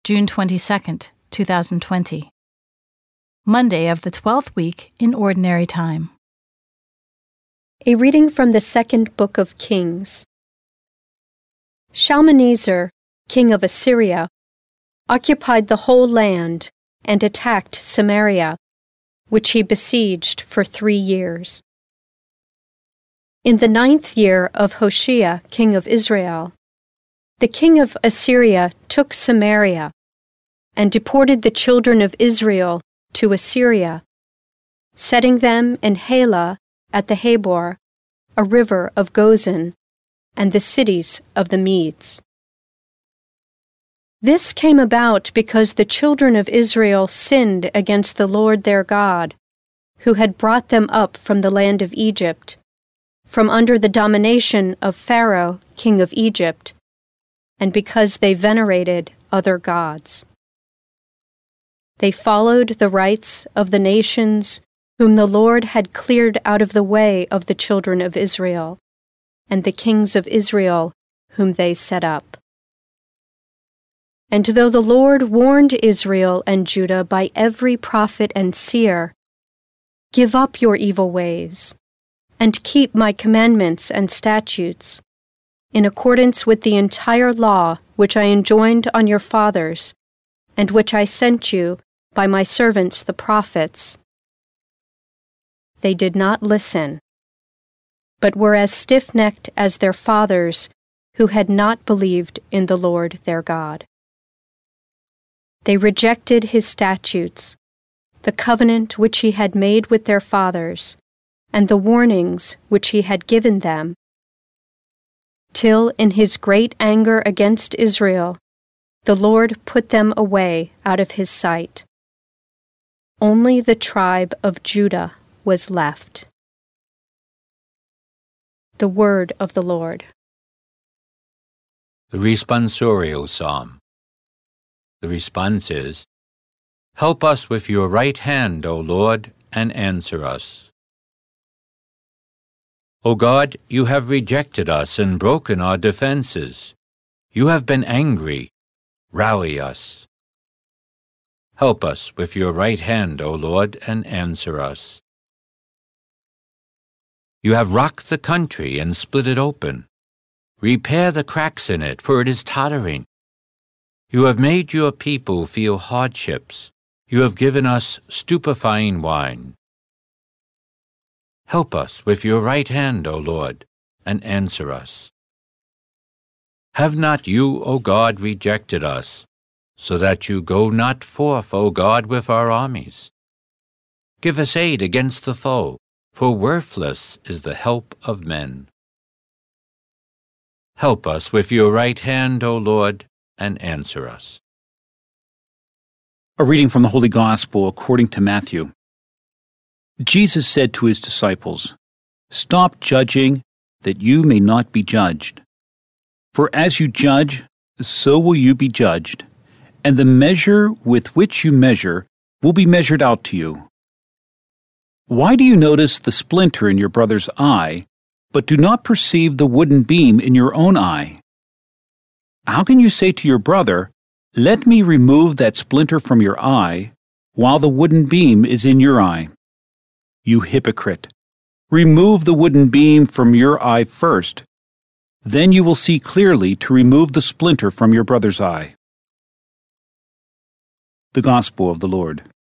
June 22nd, 2020. Monday of the 12th week in Ordinary Time. A reading from the second book of Kings. Shalmaneser, king of Assyria, occupied the whole land and attacked Samaria, which he besieged for 3 years. In the 9th year of Hoshea, king of Israel, the king of Assyria took Samaria and deported the children of Israel to Assyria, setting them in Halah at the Habor, a river of Gozan, and the cities of the Medes. This came about because the children of Israel sinned against the Lord their God, who had brought them up from the land of Egypt, from under the domination of Pharaoh, king of Egypt, and because they venerated other gods. They followed the rites of the nations whom the Lord had cleared out of the way of the children of Israel, and the kings of Israel whom they set up. And though the Lord warned Israel and Judah by every prophet and seer, "Give up your evil ways, and keep my commandments and statutes, in accordance with the entire law which I enjoined on your fathers, and which I sent you by my servants the prophets." They did not listen, but were as stiff-necked as their fathers, who had not believed in the Lord their God. They rejected his statutes, the covenant which he had made with their fathers, and the warnings which he had given them, till in his great anger against Israel, the Lord put them away out of his sight. Only the tribe of Judah was left. The word of the Lord. The Responsorial Psalm. The response is, "Help us with your right hand, O Lord, and answer us." O God, you have rejected us and broken our defenses. You have been angry. Rally us. Help us with your right hand, O Lord, and answer us. You have rocked the country and split it open. Repair the cracks in it, for it is tottering. You have made your people feel hardships. You have given us stupefying wine. Help us with your right hand, O Lord, and answer us. Have not you, O God, rejected us, so that you go not forth, O God, with our armies? Give us aid against the foe, for worthless is the help of men. Help us with your right hand, O Lord, and answer us. A reading from the Holy Gospel according to Matthew. Jesus said to his disciples, "Stop judging, that you may not be judged. For as you judge, so will you be judged, and the measure with which you measure will be measured out to you. Why do you notice the splinter in your brother's eye, but do not perceive the wooden beam in your own eye? How can you say to your brother, 'Let me remove that splinter from your eye,' while the wooden beam is in your eye? You hypocrite! Remove the wooden beam from your eye first. Then you will see clearly to remove the splinter from your brother's eye." The Gospel of the Lord.